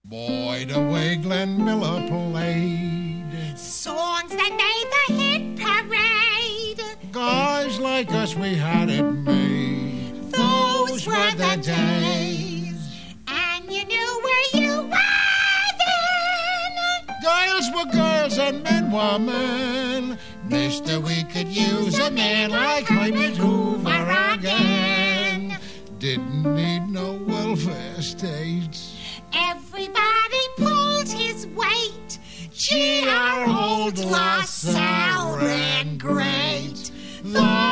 Boy, the way Glenn Miller played. Songs that made the hit parade. Guys like us, we had it made. Those were the days. And you knew where you were then. Girls were girls and men were men. Mister, we could use a man like Herbert Hoover again. Didn't need no welfare states. Everybody pulled his weight. Gee, our old La Salle ran great. The